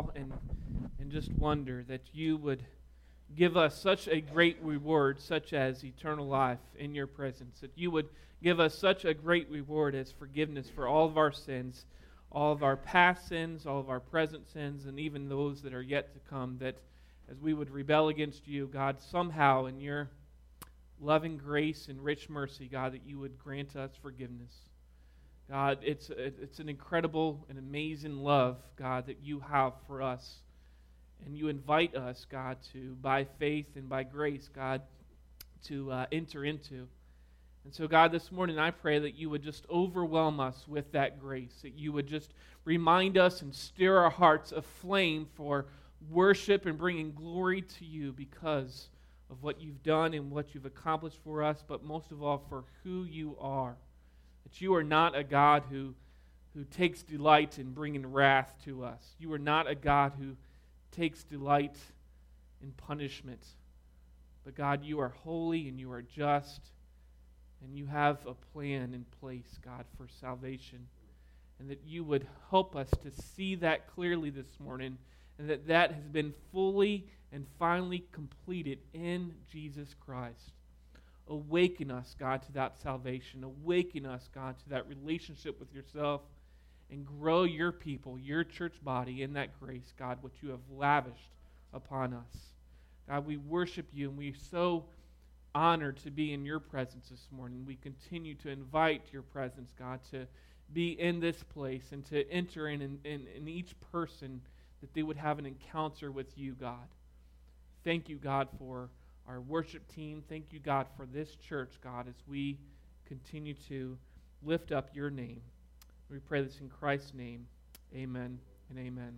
awe and just wonder that you would give us such a great reward, such as eternal life in your presence, that you would give us such a great reward as forgiveness for all of our sins, all of our past sins, all of our present sins, and even those that are yet to come, that as we would rebel against you, God, somehow in your loving grace and rich mercy, God, that you would grant us forgiveness. God, it's an incredible and amazing love, God, that you have for us. And you invite us, God, to, by faith and by grace, God, to enter into. And so, God, this morning I pray that you would just overwhelm us with that grace, that you would just remind us and stir our hearts aflame for worship and bringing glory to you because of what you've done and what you've accomplished for us, but most of all for who you are. That you are not a God who takes delight in bringing wrath to us. You are not a God who takes delight in punishment. But God, you are holy and you are just, and you have a plan in place, God, for salvation. And that you would help us to see that clearly this morning, and that has been fully and finally completed in Jesus Christ. Awaken us, God, to that salvation. Awaken us, God, to that relationship with yourself, and grow your people, your church body in that grace, God, which you have lavished upon us. God, we worship you, and we're so honored to be in your presence this morning. We continue to invite your presence, God, to be in this place and to enter in each person, that they would have an encounter with you, God. Thank you, God, for our worship team. Thank you, God, for this church, God, as we continue to lift up your name. We pray this in Christ's name. Amen and amen.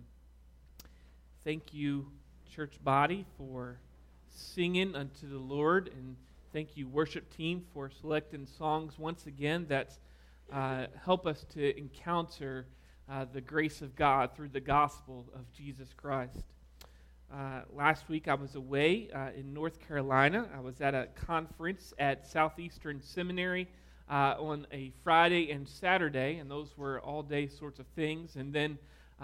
Thank you, church body, for singing unto the Lord, and thank you, worship team, for selecting songs once again that help us to encounter the grace of God through the gospel of Jesus Christ. Last week I was away in North Carolina. I was at a conference at Southeastern Seminary on a Friday and Saturday, and those were all-day sorts of things. And then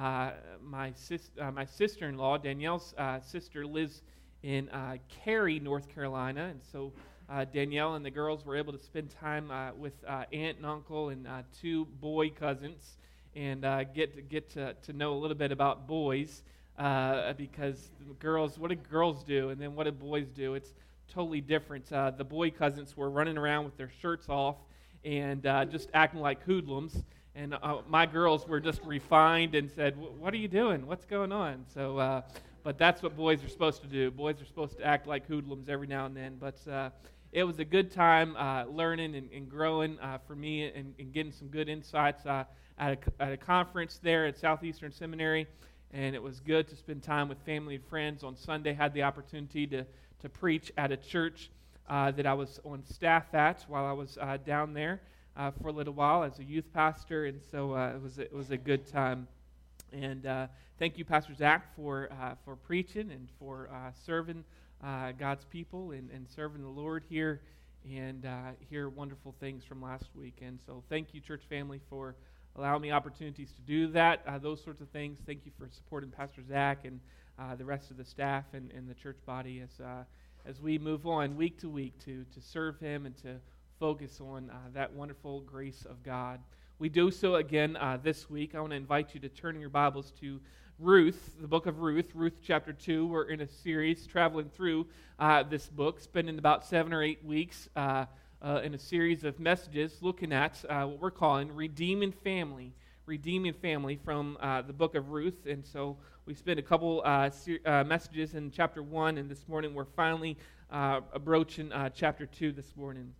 my sister-in-law, Danielle's sister, lives in Cary, North Carolina, and so Danielle and the girls were able to spend time with aunt and uncle and two boy cousins, and get to know a little bit about boys, because girls, what do girls do, and then what do boys do? It's totally different. The boy cousins were running around with their shirts off and just acting like hoodlums, and my girls were just refined and said, "What are you doing? What's going on?" So, but that's what boys are supposed to do. Boys are supposed to act like hoodlums every now and then, but it was a good time learning and growing for me, and getting some good insights at a conference there at Southeastern Seminary. And it was good to spend time with family and friends. On Sunday, had the opportunity to preach at a church that I was on staff at while I was down there for a little while as a youth pastor, and so it was a good time. And thank you, Pastor Zach, for preaching and for serving God's people and serving the Lord here, and hear wonderful things from last week. And so thank you, church family, for allowing me opportunities to do that, those sorts of things. Thank you for supporting Pastor Zach and the rest of the staff and the church body as we move on week to week to serve him and to focus on that wonderful grace of God. We do so again this week. I want to invite you to turn in your Bibles to Ruth, the book of Ruth chapter 2. We're in a series traveling through this book, spending about 7 or 8 weeks in a series of messages looking at what we're calling Redeeming Family from the book of Ruth. And so we spent a couple messages in chapter 1, and this morning we're finally broaching chapter 2 this morning.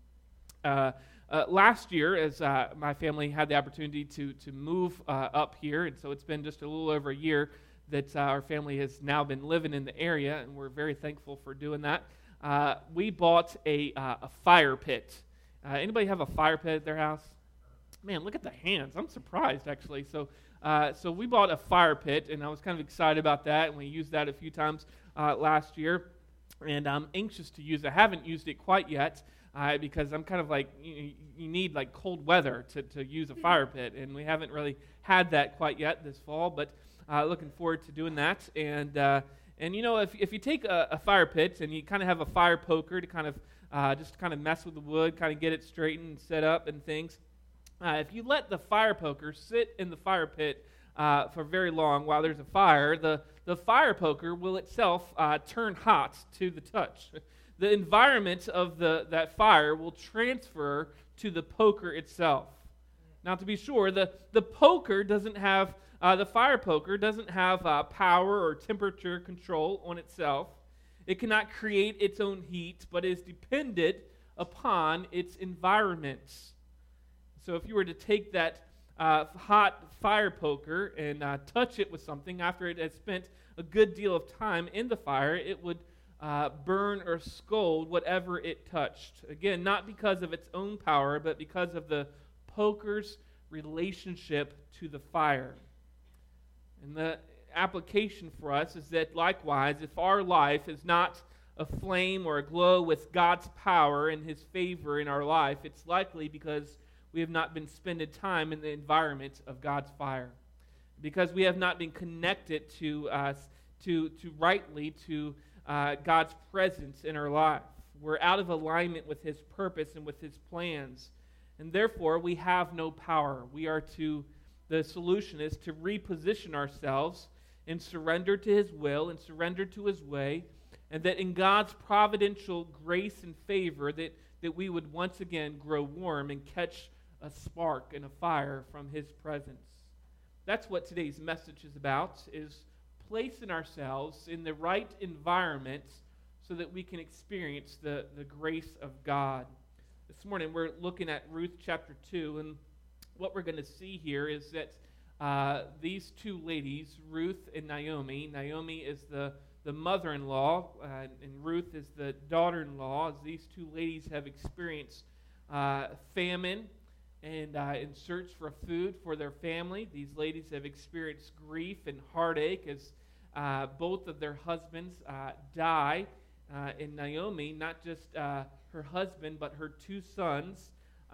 Last year, as my family had the opportunity to move up here, and so it's been just a little over a year that our family has now been living in the area, and we're very thankful for doing that. We bought a fire pit. Anybody have a fire pit at their house? Man, look at the hands. I'm surprised, actually. So we bought a fire pit, and I was kind of excited about that, and we used that a few times last year, and I'm anxious to use it. I haven't used it quite yet because I'm kind of like, you need like cold weather to use a fire pit, and we haven't really had that quite yet this fall, but looking forward to doing that. And you know, if you take a fire pit and you kind of have a fire poker to kind of just kind of mess with the wood, kind of get it straightened and set up and things, if you let the fire poker sit in the fire pit for very long while there's a fire, the fire poker will itself turn hot to the touch. The environment of that fire will transfer to the poker itself. Now, to be sure, the poker doesn't have, the fire poker doesn't have power or temperature control on itself. It cannot create its own heat, but is dependent upon its environment. So if you were to take that hot fire poker and touch it with something after it has spent a good deal of time in the fire, it would burn or scald whatever it touched. Again, not because of its own power, but because of the poker's relationship to the fire. And the application for us is that likewise, if our life is not aflame or aglow with God's power and His favor in our life, it's likely because we have not been spending time in the environment of God's fire. Because we have not been connected to rightly to God's presence in our life. We're out of alignment with His purpose and with His plans. And therefore, we have no power. The solution is to reposition ourselves and surrender to His will and surrender to His way, and that in God's providential grace and favor that we would once again grow warm and catch a spark and a fire from His presence. That's what today's message is about, is placing ourselves in the right environment so that we can experience the grace of God. This morning we're looking at Ruth chapter 2, and what we're going to see here is that these two ladies, Ruth and Naomi. Naomi is the mother-in-law, and Ruth is the daughter-in-law, as these two ladies have experienced famine and in search for food for their family. These ladies have experienced grief and heartache as both of their husbands die. And Naomi, not just her husband, but her two sons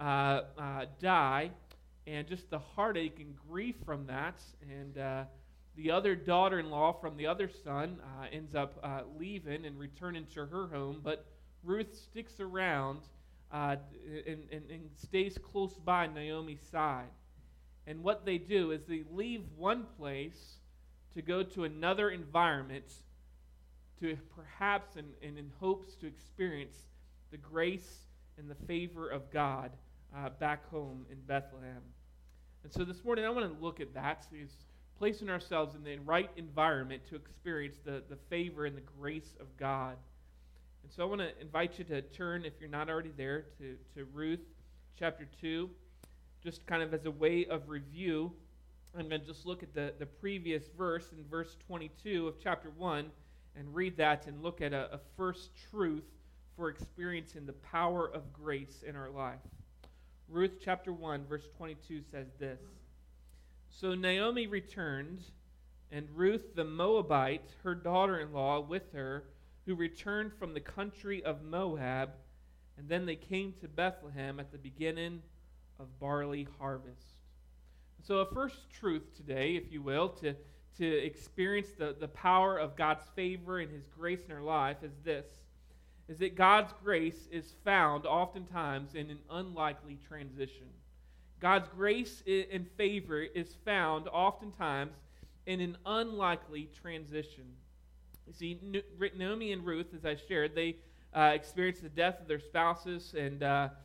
die. And just the heartache and grief from that. And the other daughter-in-law from the other son ends up leaving and returning to her home. But Ruth sticks around and stays close by Naomi's side. And what they do is they leave one place to go to another environment to perhaps and in hopes to experience the grace and the favor of God back home in Bethlehem. And so this morning I want to look at that, is placing ourselves in the right environment to experience the favor and the grace of God. And so I want to invite you to turn, if you're not already there, to Ruth chapter 2. Just kind of as a way of review, I'm going to just look at the previous verse in verse 22 of chapter 1 and read that and look at a first truth for experiencing the power of grace in our life. Ruth chapter 1 verse 22 says this: So Naomi returned, and Ruth the Moabite, her daughter-in-law, with her, who returned from the country of Moab, and then they came to Bethlehem at the beginning of barley harvest. So a first truth today, if you will, to experience the power of God's favor and His grace in our life is this, is that God's grace is found oftentimes in an unlikely transition. God's grace and favor is found oftentimes in an unlikely transition. You see, Naomi and Ruth, as I shared, they experienced the death of their spouses, and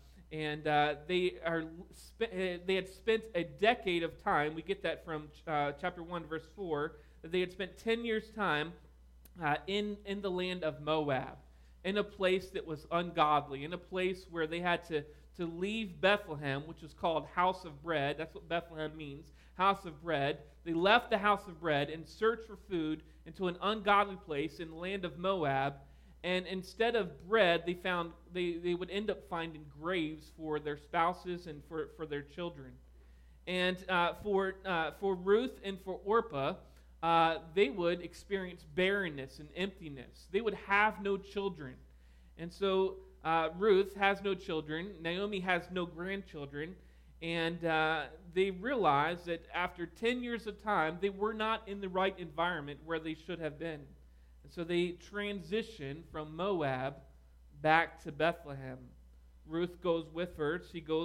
they had spent a decade of time. We get that from chapter 1, verse 4, that they had spent 10 years' time in the land of Moab, in a place that was ungodly, in a place where they had to leave Bethlehem, which is called House of Bread. That's what Bethlehem means, House of Bread. They left the House of Bread and searched for food into an ungodly place in the land of Moab. And instead of bread, they would end up finding graves for their spouses and for their children. And for Ruth and for Orpah, they would experience barrenness and emptiness. They would have no children. And so Ruth has no children. Naomi has no grandchildren. And they realized that after 10 years of time, they were not in the right environment where they should have been. And so they transitioned from Moab back to Bethlehem. Ruth goes with her.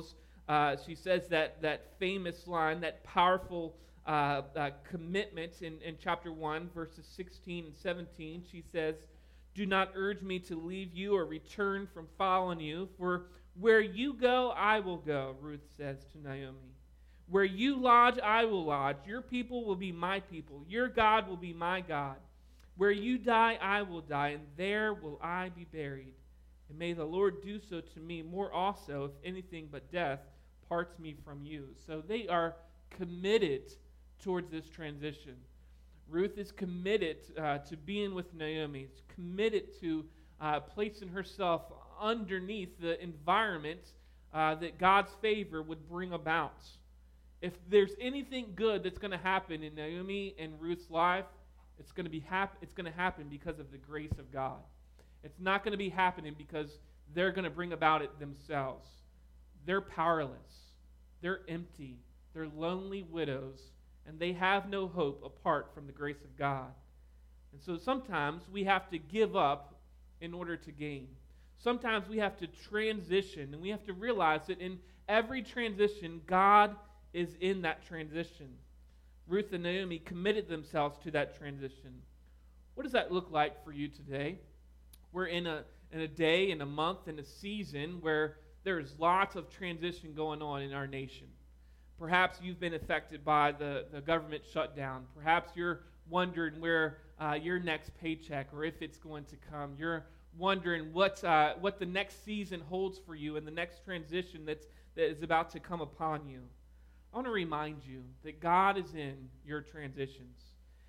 She says that famous line, that powerful commitment in chapter 1, verses 16 and 17. She says, "Do not urge me to leave you or return from following you, for where you go, I will go," Ruth says to Naomi. "Where you lodge, I will lodge. Your people will be my people. Your God will be my God. Where you die, I will die, and there will I be buried. And may the Lord do so to me more also, if anything but death parts me from you." So they are committed towards this transition. Ruth is committed to being with Naomi. She's committed to placing herself underneath the environment that God's favor would bring about. If there's anything good that's going to happen in Naomi and Ruth's life, it's going to happen because of the grace of God. It's not going to be happening because they're going to bring about it themselves. They're powerless. They're empty. They're lonely widows, and they have no hope apart from the grace of God. And so sometimes we have to give up in order to gain. Sometimes we have to transition, and we have to realize that in every transition, God is in that transition. Ruth and Naomi committed themselves to that transition. What does that look like for you today? We're in a day, in a month, in a season where there's lots of transition going on in our nation. Perhaps you've been affected by the government shutdown. Perhaps you're wondering where your next paycheck or if it's going to come. You're wondering what the next season holds for you and the next transition that is about to come upon you. I want to remind you that God is in your transitions.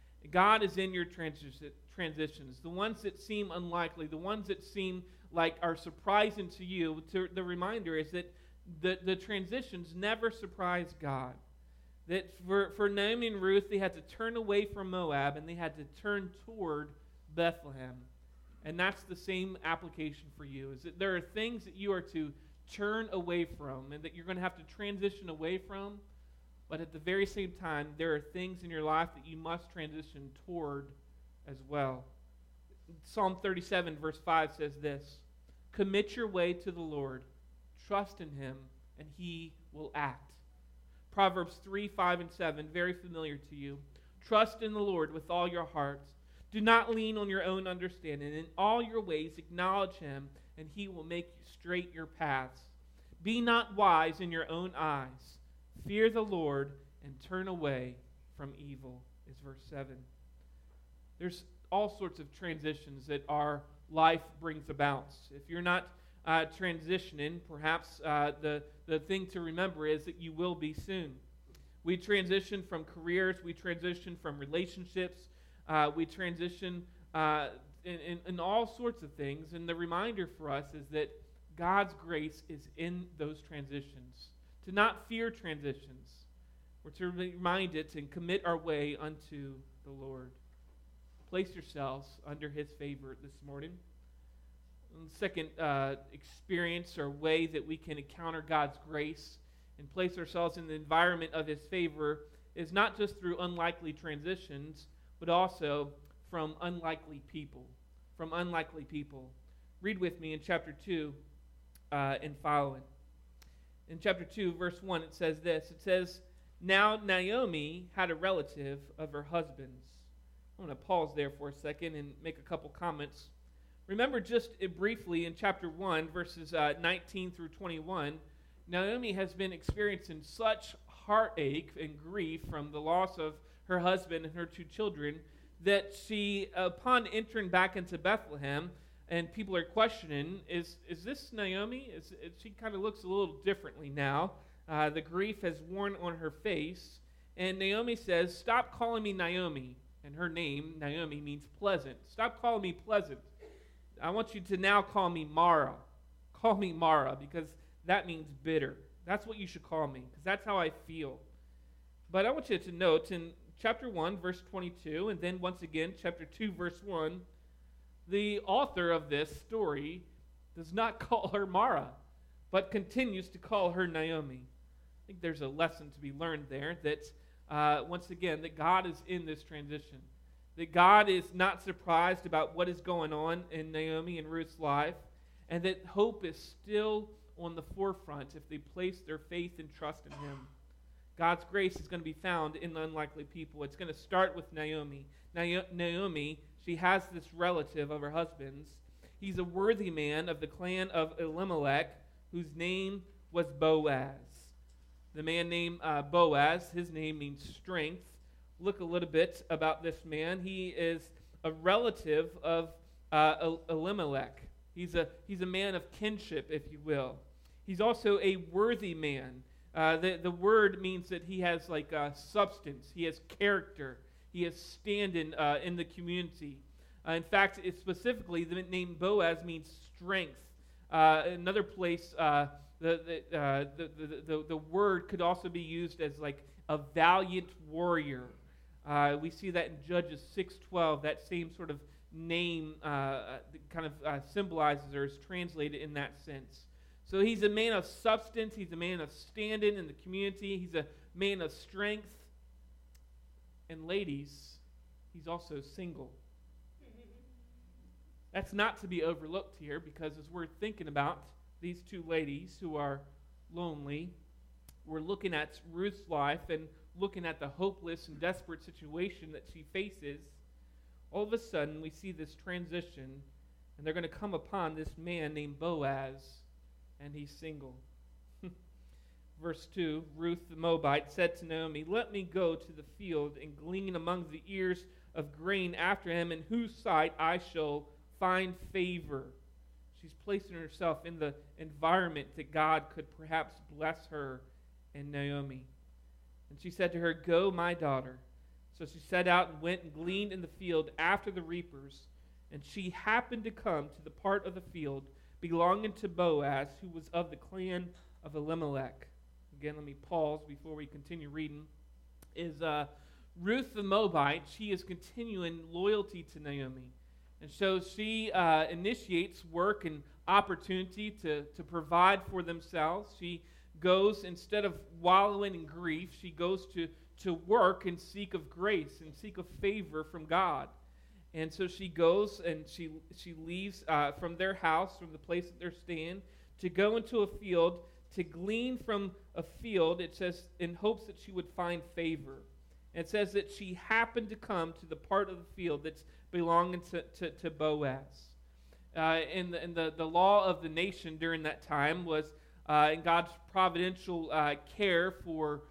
God is in your transitions. The ones that seem unlikely, the ones that seem like are surprising to you, the reminder is that the transitions never surprise God. That for Naomi and Ruth, they had to turn away from Moab and they had to turn toward Bethlehem. And that's the same application for you, is that there are things that you are to turn away from and that you're going to have to transition away from. But at the very same time, there are things in your life that you must transition toward as well. Psalm 37, verse 5 says this: "Commit your way to the Lord. Trust in him, and he will act." Proverbs 3, 5, and 7, very familiar to you. "Trust in the Lord with all your heart. Do not lean on your own understanding. In all your ways acknowledge him, and he will make straight your paths. Be not wise in your own eyes. Fear the Lord and turn away from evil," is verse 7. There's all sorts of transitions that our life brings about. If you're not transitioning, perhaps the thing to remember is that you will be soon. We transition from careers, we transition from relationships, we transition in all sorts of things, and the reminder for us is that God's grace is in those transitions. To not fear transitions. We're to be reminded and commit our way unto the Lord. Place yourselves under his favor this morning. And the second experience or way that we can encounter God's grace and place ourselves in the environment of his favor is not just through unlikely transitions, but also from unlikely people. From unlikely people. Read with me in chapter 2 and following. In chapter 2, verse 1, it says this. It says, "Now Naomi had a relative of her husband's." I'm going to pause there for a second and make a couple comments. Remember just briefly in chapter 1, verses 19 through 21, Naomi has been experiencing such heartache and grief from the loss of her husband and her two children that she, upon entering back into Bethlehem, and people are questioning, is this Naomi? She kind of looks a little differently now. The grief has worn on her face. And Naomi says, "Stop calling me Naomi." And her name, Naomi, means pleasant. "Stop calling me pleasant. I want you to now call me Mara." Call me Mara, because that means bitter. That's what you should call me, because that's how I feel. But I want you to note in chapter 1, verse 22, and then once again, chapter 2, verse 1, the author of this story does not call her Mara, but continues to call her Naomi. think there's a lesson to be learned there that, once again, that God is in this transition. That God is not surprised about what is going on in Naomi and Ruth's life, and that hope is still on the forefront if they place their faith and trust in Him. God's grace is going to be found in the unlikely people. It's going to start with Naomi. Naomi, she has this relative of her husband's. He's a worthy man of the clan of Elimelech, whose name was Boaz. The man named Boaz, his name means strength. Look a little bit about this man. He is a relative of Elimelech. He's a man of kinship, if you will. He's also a worthy man. The word means that he has substance. He has character. He has standing in the community. In fact, specifically, the name Boaz means strength. Another place, the word could also be used as like a valiant warrior. We see that in Judges 6:12. That same sort of name symbolizes or is translated in that sense. So he's a man of substance. He's a man of standing in the community. He's a man of strength. And ladies, he's also single. That's not to be overlooked here, because as we're thinking about these two ladies who are lonely, we're looking at Ruth's life and looking at the hopeless and desperate situation that she faces. All of a sudden, we see this transition, and they're going to come upon this man named Boaz, and he's single. Verse 2, Ruth the Moabite said to Naomi, "Let me go to the field and glean among the ears of grain after him, in whose sight I shall find favor." She's placing herself in the environment that God could perhaps bless her and Naomi. And she said to her, "Go, my daughter." So she set out and went and gleaned in the field after the reapers. And she happened to come to the part of the field belonging to Boaz, who was of the clan of Elimelech. Again, let me pause before we continue reading. Ruth the Moabite, she is continuing loyalty to Naomi. And so she initiates work and opportunity to provide for themselves. She goes, instead of wallowing in grief, she goes to work and seek of grace and seek of favor from God. And so she goes and she leaves from their house, from the place that they're staying, to go into a field, to glean from a field, it says, in hopes that she would find favor. And it says that she happened to come to the part of the field that's belonging to Boaz. In the law of the nation during that time was in God's providential care for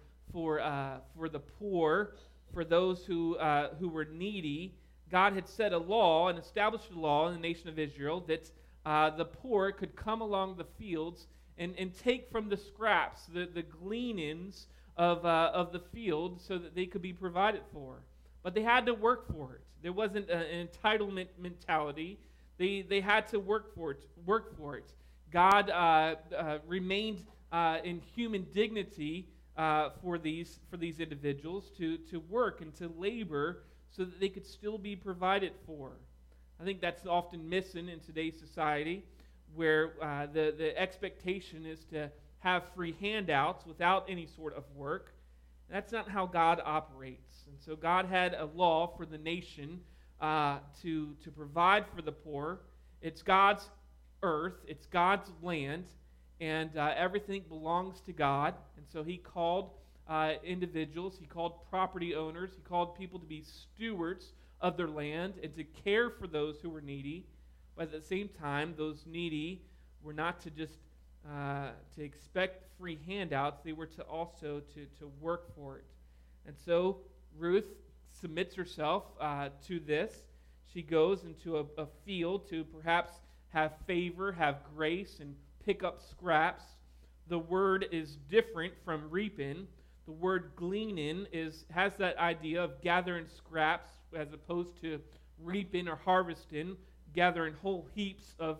the poor, for those who were needy. God had set a law and established a law in the nation of Israel that the poor could come along the fields and take from the scraps, the gleanings of the field, so that they could be provided for. But they had to work for it. There wasn't an entitlement mentality. They had to work for it. God remained in human dignity for these individuals to work and to labor so that they could still be provided for. I think that's often missing in today's society, where the expectation is to have free handouts without any sort of work. That's not how God operates. And so God had a law for the nation to provide for the poor. It's God's earth, it's God's land, and everything belongs to God. And so he called individuals, he called property owners, he called people to be stewards of their land and to care for those who were needy. But at the same time, those needy were not to just to expect free handouts. They were to also to work for it. And so Ruth submits herself to this. She goes into a field to perhaps have favor, have grace, and pick up scraps. The word is different from reaping. The word gleaning has that idea of gathering scraps as opposed to reaping or harvesting, gathering whole heaps of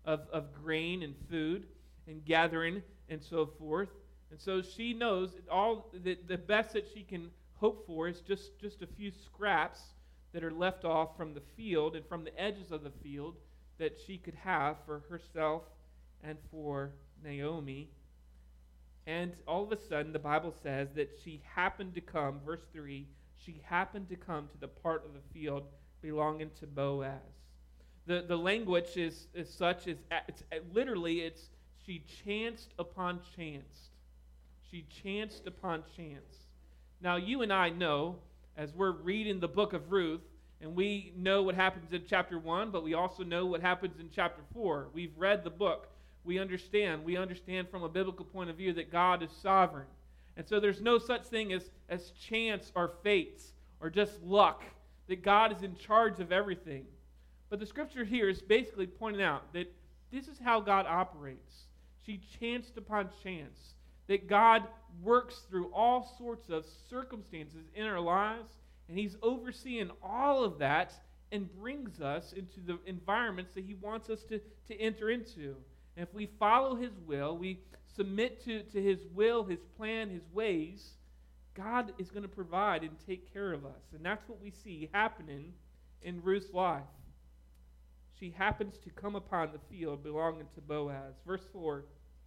grain and food and gathering and so forth. And so she knows all the best that she can hope for is just a few scraps that are left off from the field and from the edges of the field that she could have for herself and for Naomi. And all of a sudden, the Bible says that she happened to come, verse 3, she happened to come to the part of the field belonging to Boaz. The language is such as, it's she chanced upon chance. She chanced upon chance. Now, you and I know, as we're reading the book of Ruth, and we know what happens in chapter 1, but we also know what happens in chapter 4. We've read the book. We understand from a biblical point of view that God is sovereign. And so there's no such thing as chance or fates or just luck, that God is in charge of everything. But the scripture here is basically pointing out that this is how God operates. She chanced upon chance, that God works through all sorts of circumstances in our lives, and He's overseeing all of that and brings us into the environments that He wants us to enter into. And if we follow His will, we submit to His will, His plan, His ways, God is going to provide and take care of us. And that's what we see happening in Ruth's life. She happens to come upon the field belonging to Boaz. Verse 4,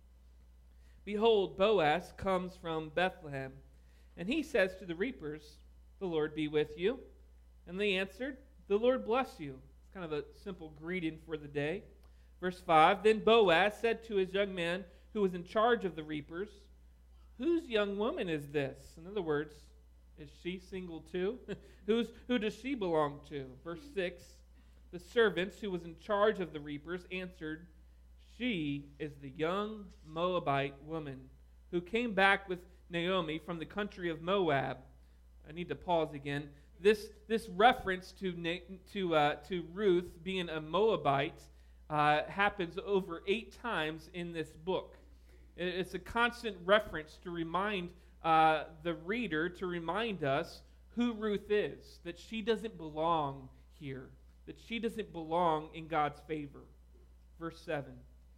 behold, Boaz comes from Bethlehem, and he says to the reapers, the Lord be with you. And they answered, the Lord bless you. It's kind of a simple greeting for the day. Verse 5, then Boaz said to his young man who was in charge of the reapers, whose young woman is this? In other words, is she single too? Who does she belong to? Verse 6, the servants who was in charge of the reapers answered, she is the young Moabite woman who came back with Naomi from the country of Moab. I need to pause again. This reference to Ruth being a Moabite happens over 8 times in this book. It's a constant reference to remind the reader, to remind us who Ruth is, that she doesn't belong here, that she doesn't belong in God's favor. Verse 7.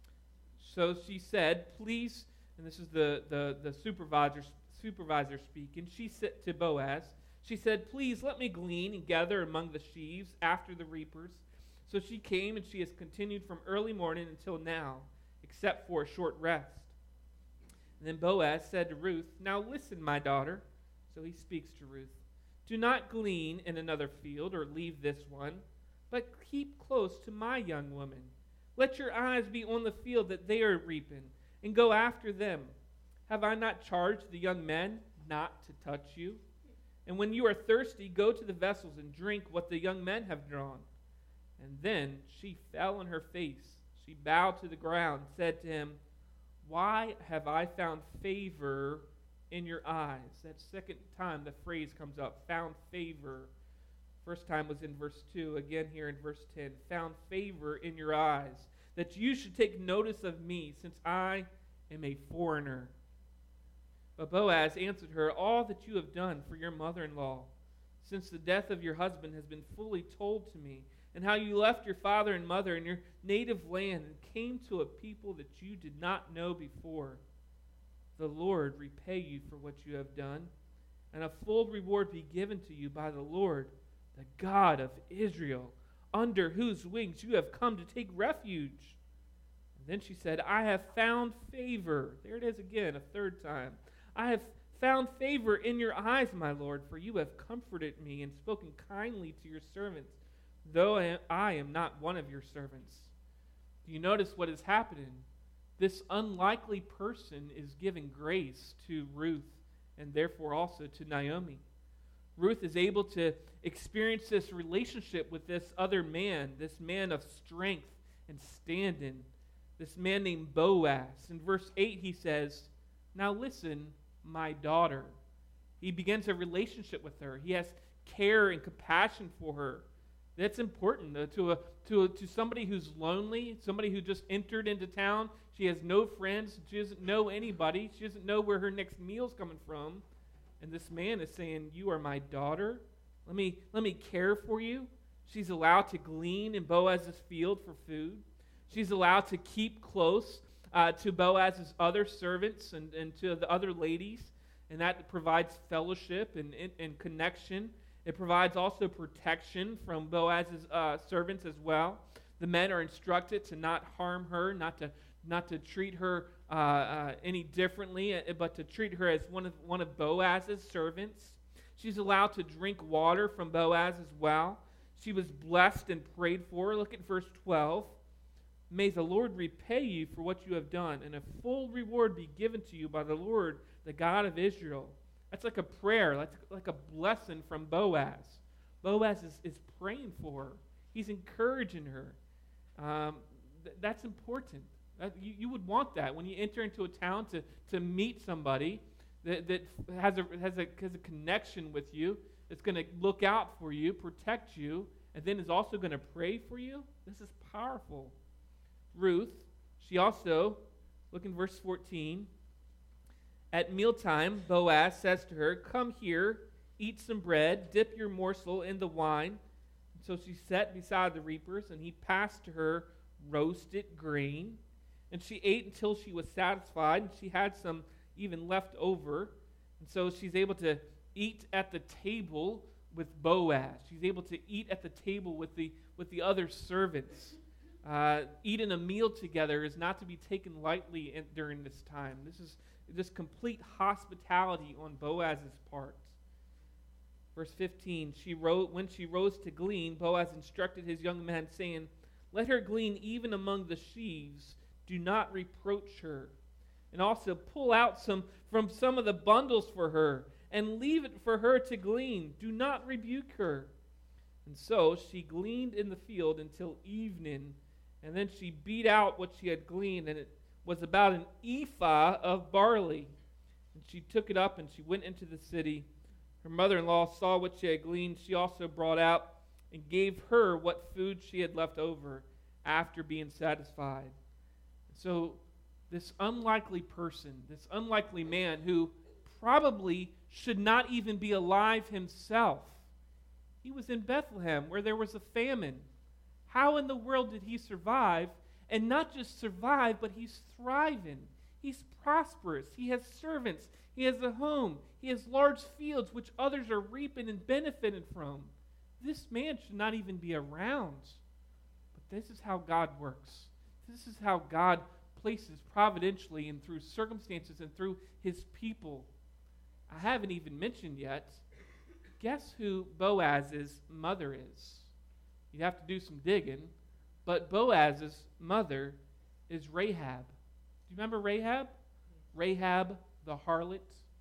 So she said, please, and this is the supervisor speaking, she said to Boaz, she said, please let me glean and gather among the sheaves after the reapers. So she came, and she has continued from early morning until now, except for a short rest. And then Boaz said to Ruth, now listen, my daughter. So he speaks to Ruth. Do not glean in another field or leave this one, but keep close to my young woman. Let your eyes be on the field that they are reaping, and go after them. Have I not charged the young men not to touch you? And when you are thirsty, go to the vessels and drink what the young men have drawn. And then she fell on her face. She bowed to the ground, said to him, why have I found favor in your eyes? That second time the phrase comes up, found favor. First time was in verse 2, again here in verse 10. Found favor in your eyes, that you should take notice of me, since I am a foreigner. But Boaz answered her, all that you have done for your mother-in-law, since the death of your husband has been fully told to me, and how you left your father and mother and your native land and came to a people that you did not know before. The Lord repay you for what you have done, and a full reward be given to you by the Lord, the God of Israel, under whose wings you have come to take refuge. And then she said, I have found favor. There it is again, a third time. I have found favor in your eyes, my Lord, for you have comforted me and spoken kindly to your servants, though I am not one of your servants. Do you notice what is happening? This unlikely person is giving grace to Ruth and therefore also to Naomi. Ruth is able to experience this relationship with this other man, this man of strength and standing, this man named Boaz. In verse 8 he says, now listen, my daughter. He begins a relationship with her. He has care and compassion for her. That's important to somebody who's lonely, somebody who just entered into town. She has no friends. She doesn't know anybody. She doesn't know where her next meal's coming from. And this man is saying, you are my daughter. Let me care for you. She's allowed to glean in Boaz's field for food. She's allowed to keep close to Boaz's other servants and to the other ladies. And that provides fellowship and connection. It provides also protection from Boaz's servants as well. The men are instructed to not harm her, not to treat her any differently, but to treat her as one of Boaz's servants. She's allowed to drink water from Boaz as well. She was blessed and prayed for. Look at verse 12. May the Lord repay you for what you have done, and a full reward be given to you by the Lord, the God of Israel. That's like a prayer, like a blessing from Boaz. Boaz is praying for her. He's encouraging her. That's important. You would want that when you enter into a town to meet somebody that has a connection with you, that's going to look out for you, protect you, and then is also going to pray for you. This is powerful. Ruth, she also, look in verse 14. At mealtime, Boaz says to her, "Come here, eat some bread, dip your morsel in the wine." And so she sat beside the reapers, and he passed to her roasted grain. And she ate until she was satisfied, and she had some even left over. And so she's able to eat at the table with Boaz. She's able to eat at the table with the other servants. Eating a meal together is not to be taken lightly during this time. This is just complete hospitality on Boaz's part. Verse 15, when she rose to glean, Boaz instructed his young men, saying, "Let her glean even among the sheaves. Do not reproach her. And also pull out from some of the bundles for her, and leave it for her to glean. Do not rebuke her." And so she gleaned in the field until evening, and then she beat out what she had gleaned, and it was about an ephah of barley. And she took it up, and she went into the city. Her mother-in-law saw what she had gleaned. She also brought out and gave her what food she had left over after being satisfied. So this unlikely person, this unlikely man who probably should not even be alive himself, he was in Bethlehem where there was a famine. How in the world did he survive? And not just survive, but he's thriving. He's prosperous. He has servants. He has a home. He has large fields which others are reaping and benefiting from. This man should not even be around. But this is how God works. This is how God places providentially and through circumstances and through his people. I haven't even mentioned yet, guess who Boaz's mother is? You'd have to do some digging, but Boaz's mother is Rahab. Do you remember Rahab? Rahab the harlot.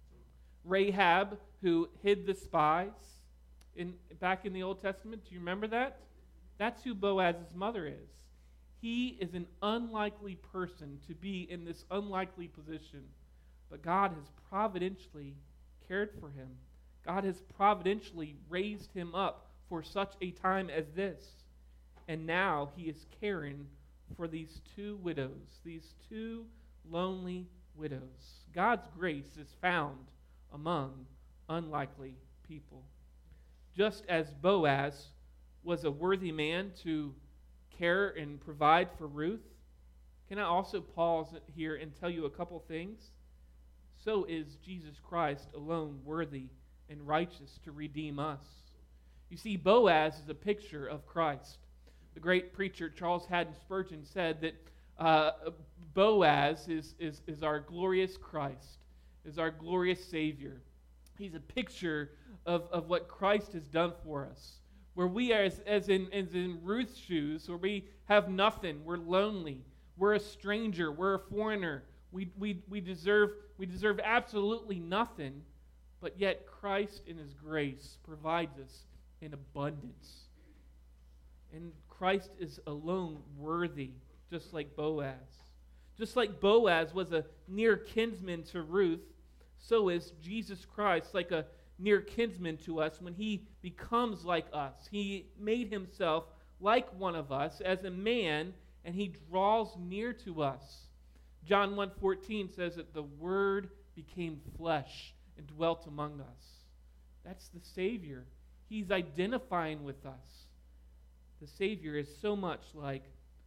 Rahab who hid the spies back in the Old Testament. Do you remember that? That's who Boaz's mother is. He is an unlikely person to be in this unlikely position, but God has providentially cared for him. God has providentially raised him up for such a time as this. And now he is caring for these two widows, these two lonely widows. God's grace is found among unlikely people. Just as Boaz was a worthy man to care and provide for Ruth, can I also pause here and tell you a couple things? So is Jesus Christ alone worthy and righteous to redeem us. You see, Boaz is a picture of Christ. The great preacher Charles Haddon Spurgeon said that Boaz is our glorious Christ, is our glorious Savior. He's a picture of what Christ has done for us. Where we are, as in Ruth's shoes, where we have nothing, we're lonely, we're a stranger, we're a foreigner, we deserve absolutely nothing, but yet Christ in his grace provides us in abundance. And Christ is alone worthy, just like Boaz. Just like Boaz was a near kinsman to Ruth, so is Jesus Christ like a near kinsman to us when he becomes like us. He made himself like one of us as a man, and he draws near to us. John 1:14 says that the Word became flesh and dwelt among us. That's the Savior. He's identifying with us. The Savior is so much like,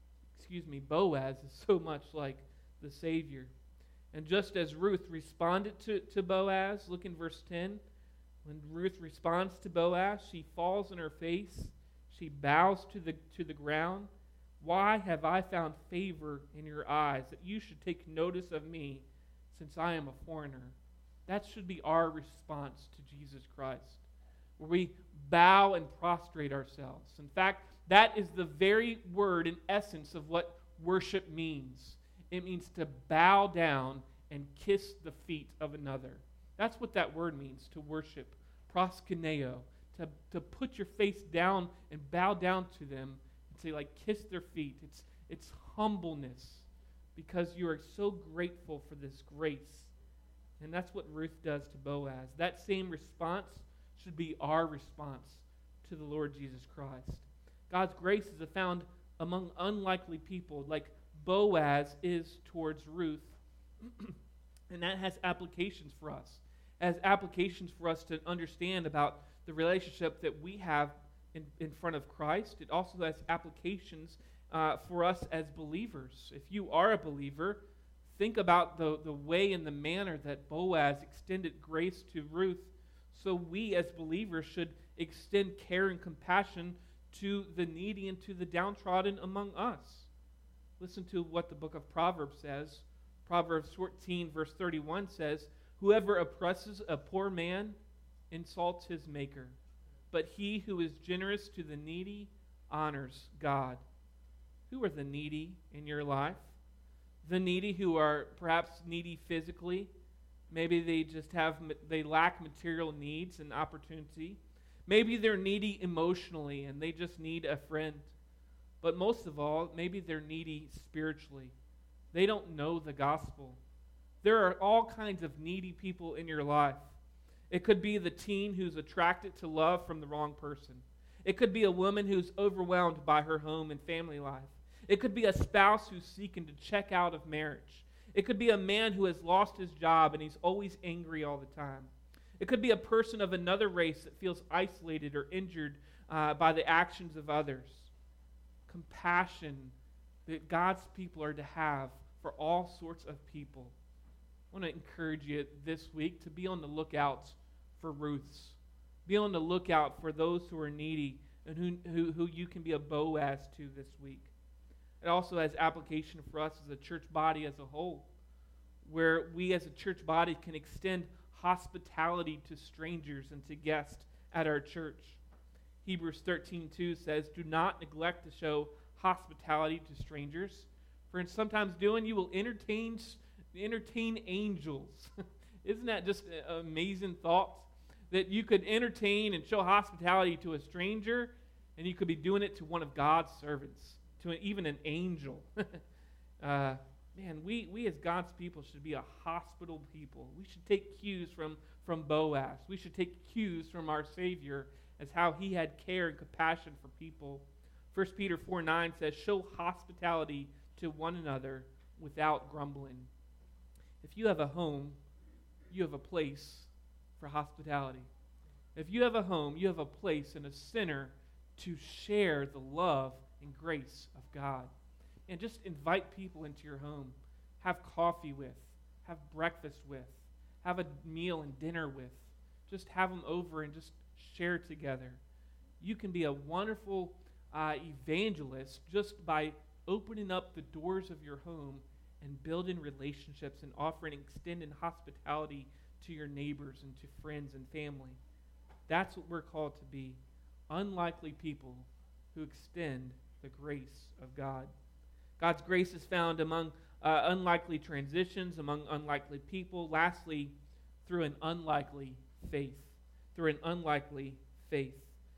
Boaz is so much like the Savior. And just as Ruth responded to Boaz, look in verse 10. When Ruth responds to Boaz, she falls on her face. She bows to the ground. Why have I found favor in your eyes that you should take notice of me since I am a foreigner? That should be our response to Jesus Christ, where we bow and prostrate ourselves. In fact, that is the very word and essence of what worship means. It means to bow down and kiss the feet of another. That's what that word means, to worship. Proskuneo, to put your face down and bow down to them and say, like, kiss their feet. It's humbleness because you are so grateful for this grace. And that's what Ruth does to Boaz. That same response should be our response to the Lord Jesus Christ. God's grace is found among unlikely people like Boaz is towards Ruth. And that has applications for us. It has applications for us to understand about the relationship that we have in front of Christ. It also has applications for us as believers. If you are a believer, think about the way and the manner that Boaz extended grace to Ruth. So we as believers should extend care and compassion to the needy and to the downtrodden among us. Listen to what the book of Proverbs says. Proverbs 14 verse 31 says, "Whoever oppresses a poor man insults his maker, but he who is generous to the needy honors God." Who are the needy in your life? The needy who are perhaps needy physically. Maybe they lack material needs and opportunity. Maybe they're needy emotionally and they just need a friend. But most of all, maybe they're needy spiritually. They don't know the gospel. There are all kinds of needy people in your life. It could be the teen who's attracted to love from the wrong person. It could be a woman who's overwhelmed by her home and family life. It could be a spouse who's seeking to check out of marriage. It could be a man who has lost his job and he's always angry all the time. It could be a person of another race that feels isolated or injured by the actions of others. Compassion that God's people are to have for all sorts of people. I want to encourage you this week to be on the lookout for Ruths. Be on the lookout for those who are needy and who you can be a Boaz to this week. It also has application for us as a church body as a whole, where we as a church body can extend hospitality to strangers and to guests at our church. Hebrews 13:2 says, "Do not neglect to show hospitality to strangers, for in sometimes doing you will entertain angels." Isn't that just an amazing thought? That you could entertain and show hospitality to a stranger, and you could be doing it to one of God's servants, to even an angel. Man, we as God's people should be a hospitable people. We should take cues from Boaz. We should take cues from our Savior as how he had care and compassion for people. 1 Peter 4:9 says, "Show hospitality to one another without grumbling." If you have a home, you have a place for hospitality. If you have a home, you have a place and a center to share the love and grace of God. And just invite people into your home. Have coffee with. Have breakfast with. Have a meal and dinner with. Just have them over and just share together. You can be a wonderful evangelist just by opening up the doors of your home and building relationships and offering extending hospitality to your neighbors and to friends and family. That's what we're called to be. Unlikely people who extend the grace of God. God's grace is found among unlikely transitions, among unlikely people. Lastly, through an unlikely faith. Through an unlikely faith.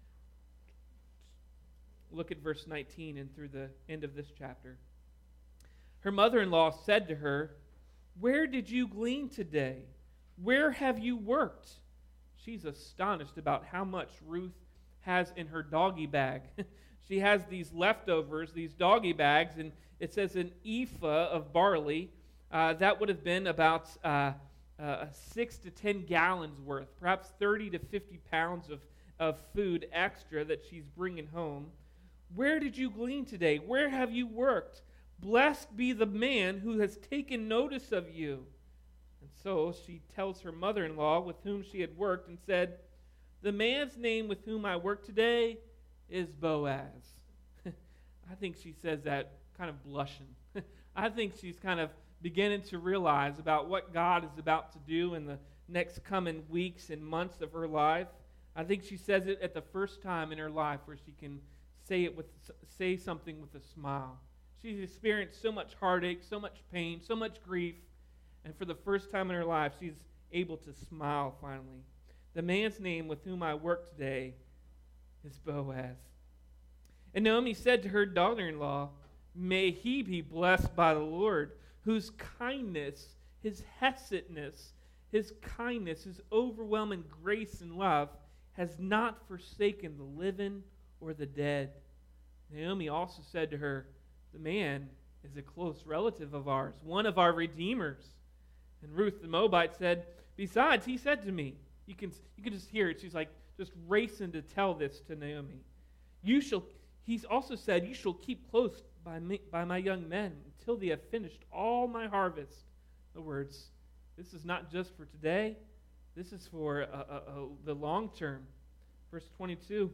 Look at verse 19 and through the end of this chapter. Her mother-in-law said to her, "Where did you glean today? Where have you worked?" She's astonished about how much Ruth has in her doggy bag. She has these leftovers, these doggy bags, and it says an ephah of barley. That would have been about 6 to 10 gallons worth, perhaps 30 to 50 pounds of food extra that she's bringing home. "Where did you glean today? Where have you worked? Blessed be the man who has taken notice of you." And so she tells her mother-in-law with whom she had worked and said, "The man's name with whom I work today is Boaz." I think she says that kind of blushing. I think she's kind of beginning to realize about what God is about to do in the next coming weeks and months of her life. I think she says it at the first time in her life where she can say something with a smile. She's experienced so much heartache, so much pain, so much grief, and for the first time in her life, she's able to smile finally. The man's name with whom I work today is Boaz. And Naomi said to her daughter-in-law, may he be blessed by the Lord, whose kindness, his hesedness, his kindness, his overwhelming grace and love has not forsaken the living or the dead. Naomi also said to her, the man is a close relative of ours, one of our redeemers. And Ruth the Moabite said, besides, he said to me, you can just hear it. She's like just racing to tell this to Naomi. He's also said, you shall keep close by my young men until they have finished all my harvest. In other words, this is not just for today. This is for the long term. Verse 22,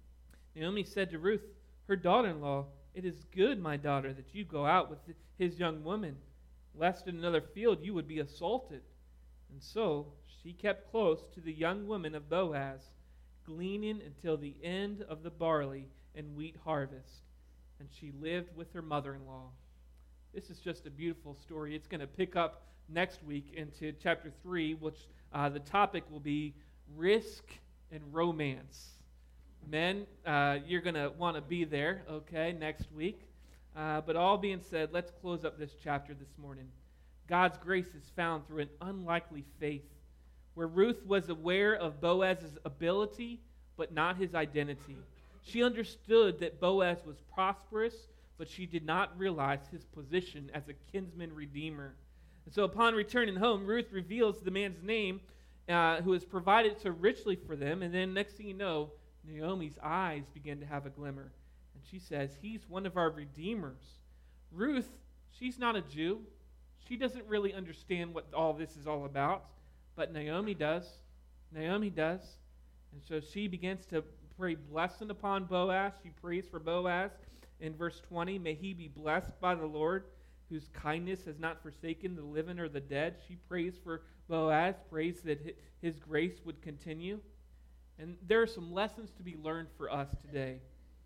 Naomi said to Ruth, her daughter-in-law, it is good, my daughter, that you go out with his young woman, lest in another field you would be assaulted. And so she kept close to the young woman of Boaz, gleaning until the end of the barley and wheat harvest. And she lived with her mother-in-law. This is just a beautiful story. It's going to pick up next week into chapter 3, which the topic will be risk and romance. Men, you're going to want to be there, okay, next week. But all being said, let's close up this chapter this morning. God's grace is found through an unlikely faith, where Ruth was aware of Boaz's ability, but not his identity. She understood that Boaz was prosperous, but she did not realize his position as a kinsman redeemer. And so upon returning home, Ruth reveals the man's name who has provided so richly for them. And then next thing you know, Naomi's eyes begin to have a glimmer. And she says, he's one of our redeemers. Ruth, she's not a Jew. She doesn't really understand what all this is all about. But Naomi does. Naomi does. And so she begins to pray blessing upon Boaz. She prays for Boaz in verse 20. May he be blessed by the Lord, whose kindness has not forsaken the living or the dead. She prays for Boaz, prays that his grace would continue. And there are some lessons to be learned for us today.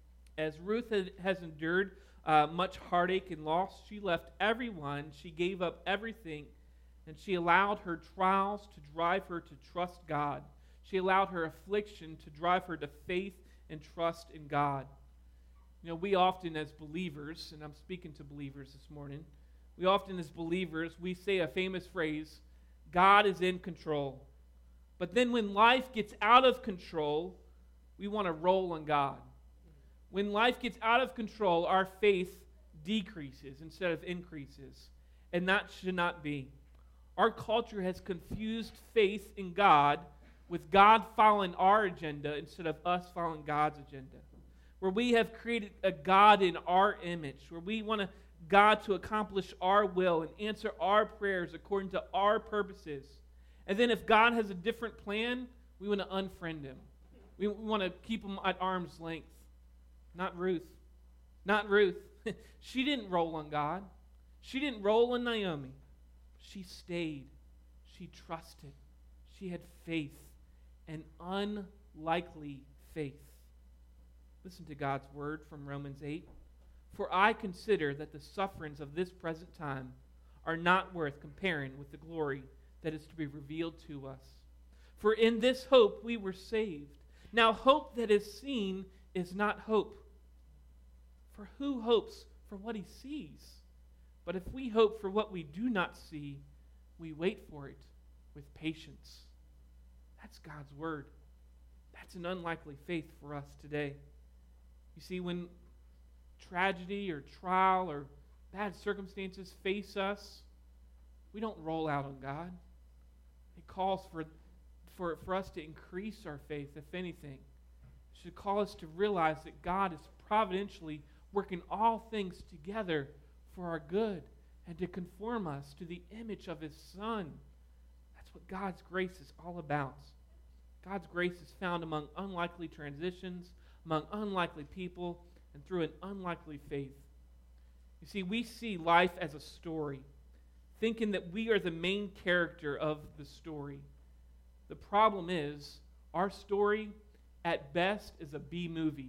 As Ruth has endured much heartache and loss, she left everyone, she gave up everything, and she allowed her trials to drive her to trust God. She allowed her affliction to drive her to faith and trust in God. You know, we often as believers, and I'm speaking to believers this morning, we often as believers, we say a famous phrase, God is in control. But then when life gets out of control, we want to roll on God. When life gets out of control, our faith decreases instead of increases. And that should not be. Our culture has confused faith in God with God following our agenda instead of us following God's agenda. Where we have created a God in our image, where we want God to accomplish our will and answer our prayers according to our purposes. And then if God has a different plan, we want to unfriend him. We want to keep him at arm's length. Not Ruth. Not Ruth. She didn't roll on God. She didn't roll on Naomi. She stayed. She trusted. She had faith. An unlikely faith. Listen to God's word from Romans 8. For I consider that the sufferings of this present time are not worth comparing with the glory that is to be revealed to us. For in this hope we were saved. Now hope that is seen is not hope. For who hopes for what he sees? But if we hope for what we do not see, we wait for it with patience. That's God's word. That's an unlikely faith for us today. You see, when tragedy or trial or bad circumstances face us, we don't roll out on God. It calls for us to increase our faith, if anything. It should call us to realize that God is providentially working all things together for our good and to conform us to the image of his Son. That's what God's grace is all about. God's grace is found among unlikely transitions, among unlikely people, and through an unlikely faith. You see, we see life as a story, thinking that we are the main character of the story. The problem is, our story, at best, is a B movie.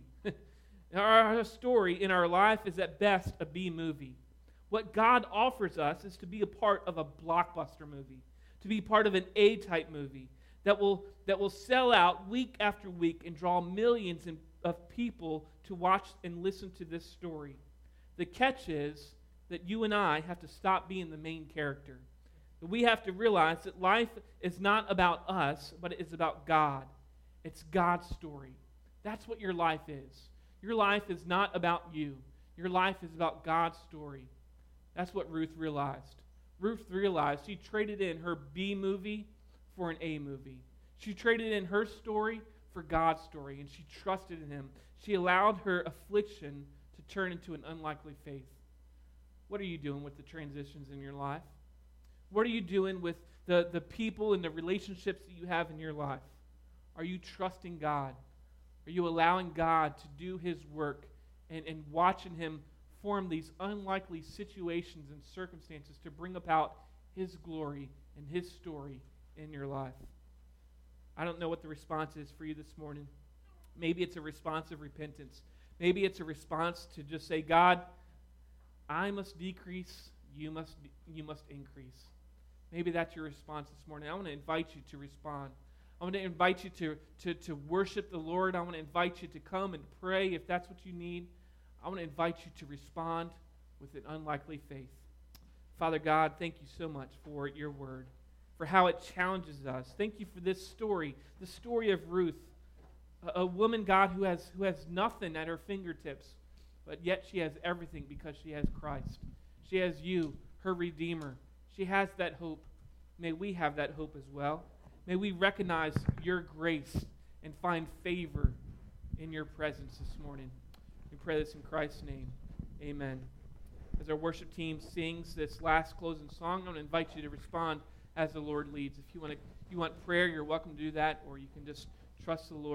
Our story in our life is at best a B movie. What God offers us is to be a part of a blockbuster movie, to be part of an A-type movie that will sell out week after week and draw millions of people to watch and listen to this story. The catch is that you and I have to stop being the main character. We have to realize that life is not about us, but it is about God. It's God's story. That's what your life is. Your life is not about you. Your life is about God's story. That's what Ruth realized. Ruth realized she traded in her B movie for an A movie. She traded in her story for God's story, and she trusted in Him. She allowed her affliction to turn into an unlikely faith. What are you doing with the transitions in your life? What are you doing with the people and the relationships that you have in your life? Are you trusting God? Are you allowing God to do His work and watching Him form these unlikely situations and circumstances to bring about His glory and His story in your life? I don't know what the response is for you this morning. Maybe it's a response of repentance. Maybe it's a response to just say, God, I must decrease, you must increase. Maybe that's your response this morning. I want to invite you to respond. I want to invite you to worship the Lord. I want to invite you to come and pray if that's what you need. I want to invite you to respond with an unlikely faith. Father God, thank you so much for your word, for how it challenges us. Thank you for this story, the story of Ruth, a woman, God, who has nothing at her fingertips, but yet she has everything because she has Christ. She has you, her Redeemer. She has that hope. May we have that hope as well. May we recognize your grace and find favor in your presence this morning. We pray this in Christ's name. Amen. As our worship team sings this last closing song, I'm going to invite you to respond as the Lord leads. If you want prayer, you're welcome to do that, or you can just trust the Lord.